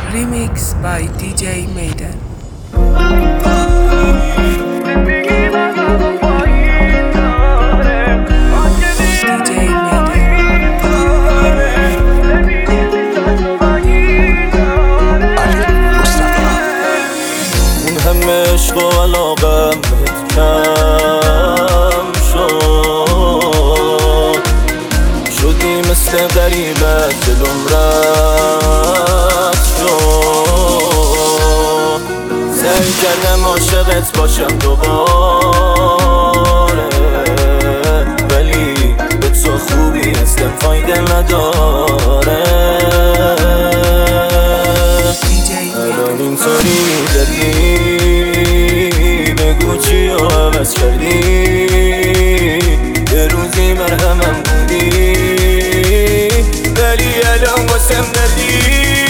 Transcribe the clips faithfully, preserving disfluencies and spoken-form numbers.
Remix by دی جی میدن. عشق و علاقم بهت کم شد، شدی مثل غریبت دلم رد شد. سعی کردم عاشقت باشم دوباره، ولی به تو خوبی هستم فایده نداره. الان اینطوری داری بگو چی رو عوض کردی، یه روزی مرهمم بودی ولی الان واسم ندی.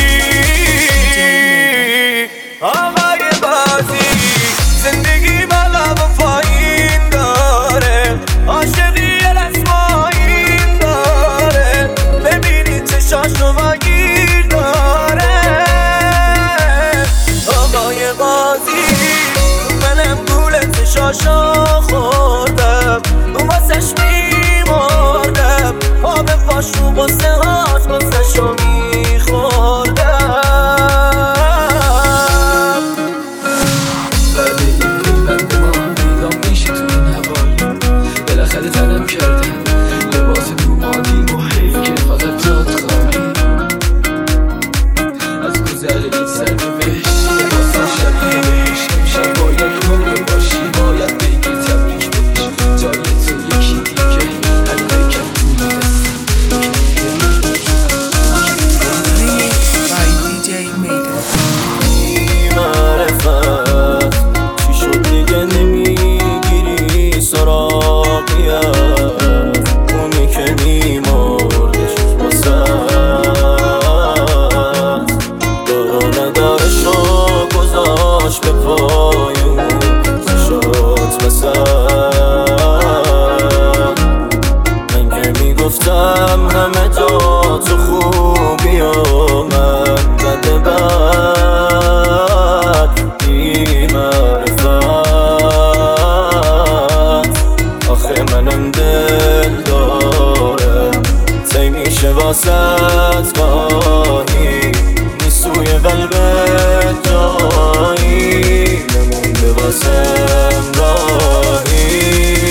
آقای بازی زندگی بلا و پایین داره، عاشقی رسمایین داره، ببینی چشاشو و گیر داره. آقای بازی منم گولت شاشا خوردم، اون واسش میمردم، آب پاشو بسته هاش بسشو میخوردم. بعد این قیبت ما میدام میشه تو این هوایی، بالاخره تنم کردم لباس تو مادی محیط که فقط جات خواهی. از گذر این سر بهش لباسم شبیه بهش، امشب باید کنه باشی، باید بگی تبریک بهش، جای تو یکی دیگه هر حرکت توی دستم. Remix by دی جی میدن. معرفت چی شد دیگه نمیگیری سراغیت، اونی که میمردش واسد دارو ندارشو گذاشت به پای اون شد وسد. من که میگفتم همه جا تو خوبی و من بد بد بی معرفت. آخه منم دل دارم تی میشه واسد گاهی، نیسوی قلبت جایی نمونده واسم راهی.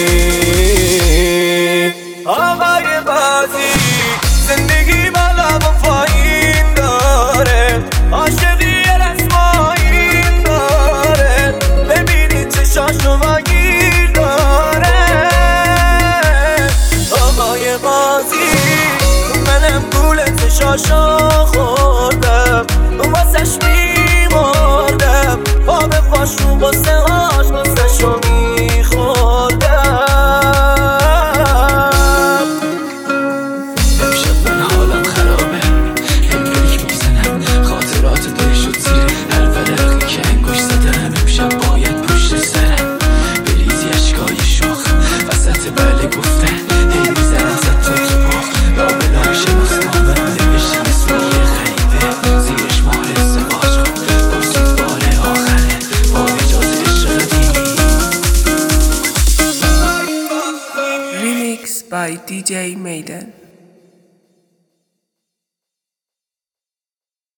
آقای بازی زندگی بالا و پایین داره، عاشقی رسمایین داره، ببینی چشاشو و گیر داره. آقای بازی منم گولت شاشو خوردم، اون واسش میمردم، آب پاشو بسته هاش بسشو میخوردم. امشب من حالم خرابه، امبریک میزنم، خاطرات دل شد زیر هر ورقی که انگوش زدم. امشب باید پشت سرم بریزی اشکای شوخ وسط بله گفتن، هی میزنم زد تو تو باخ لابلای شناسنامه نوشتم اسم یه غریبه، زیرش ماه ازدواج کن بازید بار آخره با اجازه عشق قدیمی. Remix by دی جی میدن.